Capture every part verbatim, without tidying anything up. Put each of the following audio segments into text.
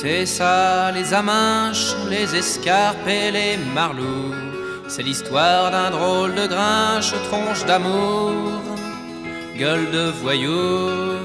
C'était ça, les aminches, les escarpes et les marlous. C'est l'histoire d'un drôle de grinche, tronche d'amour, gueule de voyou.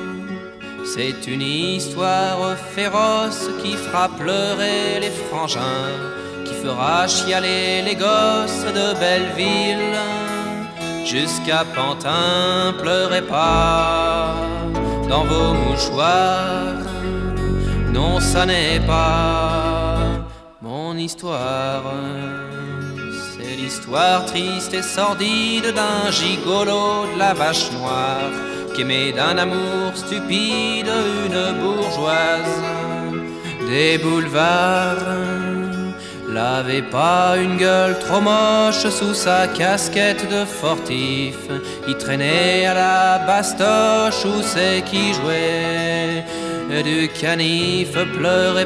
C'est une histoire féroce qui fera pleurer les frangins, qui fera chialer les gosses de Belleville. Jusqu'à Pantin, pleurez pas dans vos mouchoirs. Non, ça n'est pas mon histoire. C'est l'histoire triste et sordide d'un gigolo de la Vache Noire qui aimait d'un amour stupide une bourgeoise des boulevards. L'avait pas une gueule trop moche sous sa casquette de fortif. Il traînait à la bastoche où c'est qui jouait du canif. Pleurez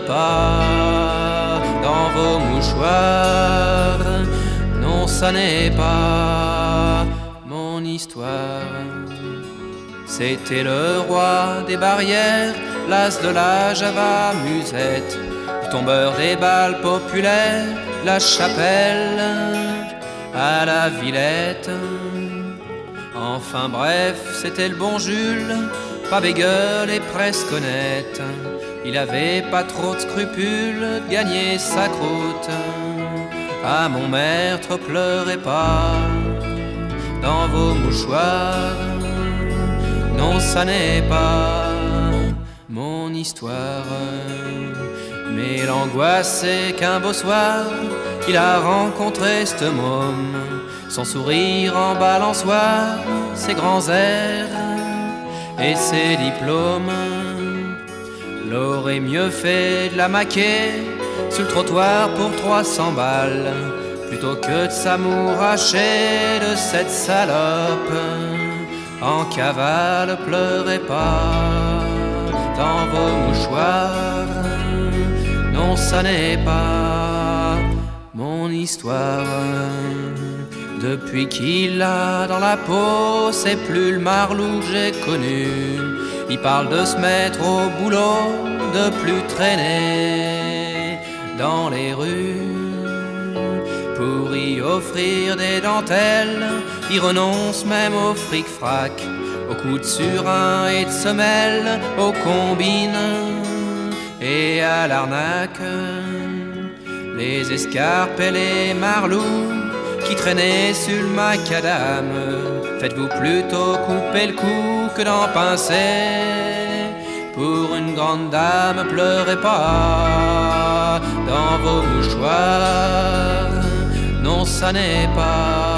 pas dans vos mouchoirs. Non, ça n'est pas mon histoire. C'était le roi des barrières, l'as de la Java musette, le tombeur des balles populaires, la Chapelle à la Villette. Enfin bref, c'était le bon Jules, pas bégueule et presque honnête. Il avait pas trop de scrupules de gagner sa croûte. Ah mon maître, pleurez pas dans vos mouchoirs. Non, ça n'est pas mon histoire. Mais l'angoisse c'est qu'un beau soir il a rencontré ce môme, son sourire en balançoire, ses grands airs et ses diplômes. L'aurait mieux fait de la maquer sur le trottoir pour trois cents balles plutôt que de s'amouracher de cette salope en cavale. Pleurez pas dans vos mouchoirs. Non, ça n'est pas mon histoire. Depuis qu'il a dans la peau, c'est plus le marlou que j'ai connu. Il parle de se mettre au boulot, de plus traîner dans les rues. Pour y offrir des dentelles, il renonce même au fric-frac, aux coups de surin et de semelles, aux combines et à l'arnaque. Les escarpes et les marlous qui traînaient sur le macadam, faites-vous plutôt couper le cou que d'en pincer. Pour une grande dame, pleurez pas dans vos mouchoirs. Non, ça n'est pas